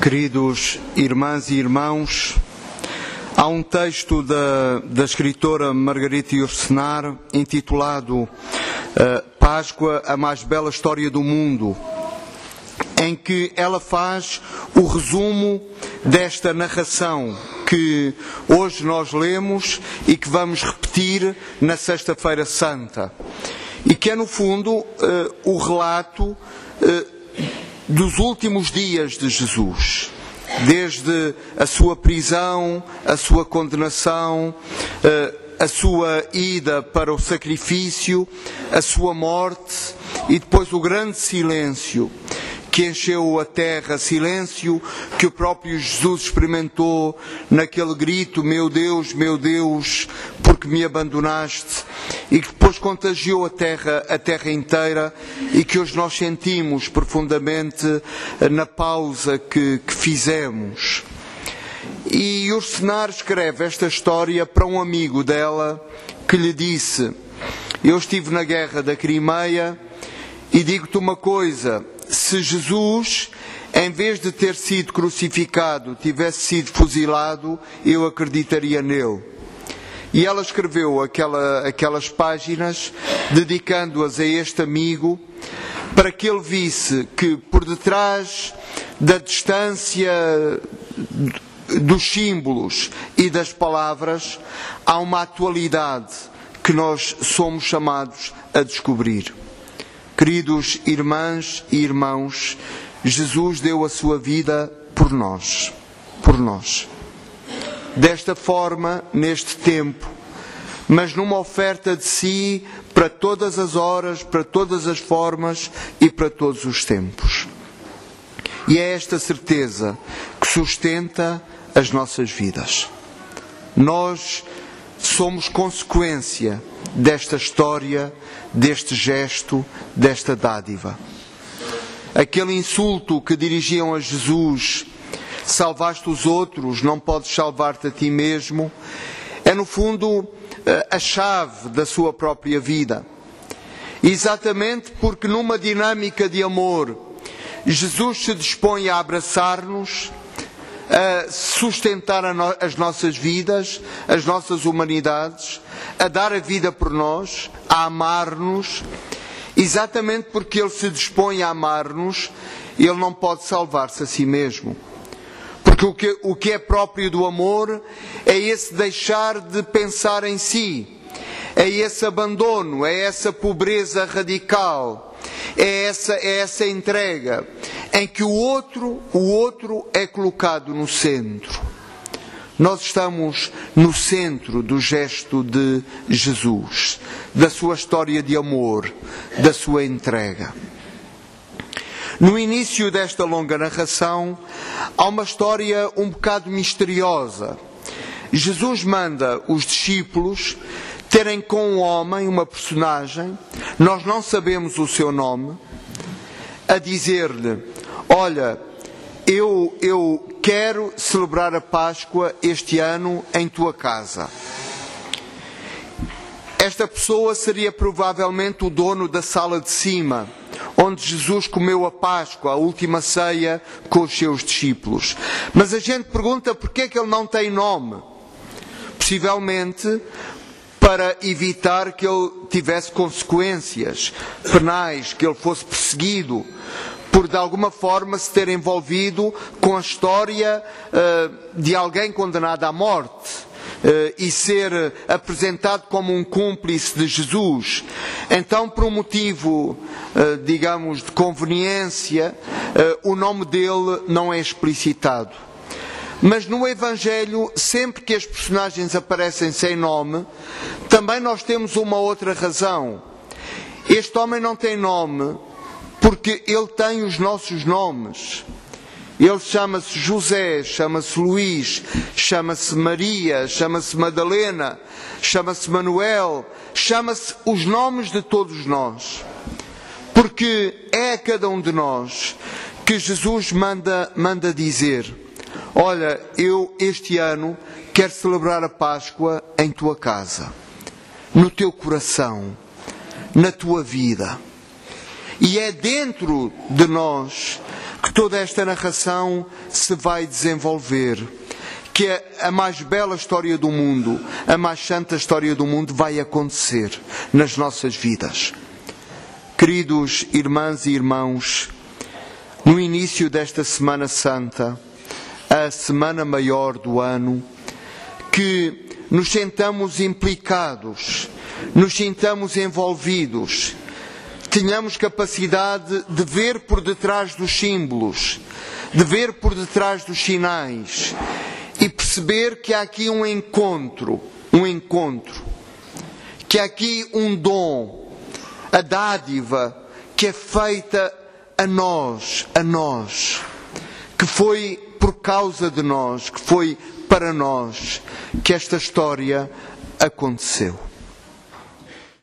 Queridos irmãs e irmãos, há um texto da escritora Margarita Yourcenar intitulado Páscoa, a mais bela história do mundo, em que ela faz o resumo desta narração que hoje nós lemos e que vamos repetir na Sexta-feira Santa, e que é no fundo o relato dos últimos dias de Jesus, desde a sua prisão, a sua condenação, a sua ida para o sacrifício, a sua morte e depois o grande silêncio que encheu a terra, silêncio que o próprio Jesus experimentou naquele grito: meu Deus, porque me abandonaste? E que depois contagiou a terra inteira e que hoje nós sentimos profundamente na pausa que fizemos. E Yourcenar escreve esta história para um amigo dela que lhe disse: eu estive na guerra da Crimeia e digo-te uma coisa, se Jesus, em vez de ter sido crucificado, tivesse sido fuzilado, eu acreditaria nele. E ela escreveu aquelas páginas, dedicando-as a este amigo, para que ele visse que por detrás da distância dos símbolos e das palavras, há uma atualidade que nós somos chamados a descobrir. Queridos irmãs e irmãos, Jesus deu a sua vida por nós. Desta forma, neste tempo, mas numa oferta de si para todas as horas, para todas as formas e para todos os tempos. E é esta certeza que sustenta as nossas vidas. Nós somos consequência desta história, deste gesto, desta dádiva. Aquele insulto que dirigiam a Jesus: salvaste os outros, não podes salvar-te a ti mesmo, é no fundo a chave da sua própria vida. Exatamente porque numa dinâmica de amor, Jesus se dispõe a abraçar-nos, a sustentar as nossas vidas, as nossas humanidades, a dar a vida por nós, a amar-nos. Exatamente porque Ele se dispõe a amar-nos, Ele não pode salvar-se a si mesmo. Porque o que é próprio do amor é esse deixar de pensar em si, é esse abandono, é essa pobreza radical, é essa entrega, em que o outro é colocado no centro. Nós estamos no centro do gesto de Jesus, da sua história de amor, da sua entrega. No início desta longa narração, há uma história um bocado misteriosa. Jesus manda os discípulos terem com um homem, uma personagem, nós não sabemos o seu nome, a dizer-lhe: olha, eu quero celebrar a Páscoa este ano em tua casa. Esta pessoa seria provavelmente o dono da sala de cima, onde Jesus comeu a Páscoa, a última ceia, com os seus discípulos. Mas a gente pergunta porquê é que ele não tem nome. Possivelmente para evitar que ele tivesse consequências penais, que ele fosse perseguido, por de alguma forma se ter envolvido com a história de alguém condenado à morte. E ser apresentado como um cúmplice de Jesus. Então, por um motivo, digamos, de conveniência, o nome dele não é explicitado. Mas no Evangelho, sempre que as personagens aparecem sem nome, também nós temos uma outra razão. Este homem não tem nome porque ele tem os nossos nomes. Ele chama-se José, chama-se Luís, chama-se Maria, chama-se Madalena, chama-se Manuel, chama-se os nomes de todos nós. Porque é a cada um de nós que Jesus manda dizer: olha, eu este ano quero celebrar a Páscoa em tua casa, no teu coração, na tua vida. E é dentro de nós que toda esta narração se vai desenvolver, que a mais bela história do mundo, a mais santa história do mundo vai acontecer nas nossas vidas. Queridos irmãs e irmãos, no início desta Semana Santa, a semana maior do ano, que nos sentamos implicados, nos sintamos envolvidos, tenhamos capacidade de ver por detrás dos símbolos, de ver por detrás dos sinais e perceber que há aqui um encontro, que há aqui um dom, a dádiva que é feita a nós, que foi por causa de nós, que foi para nós que esta história aconteceu.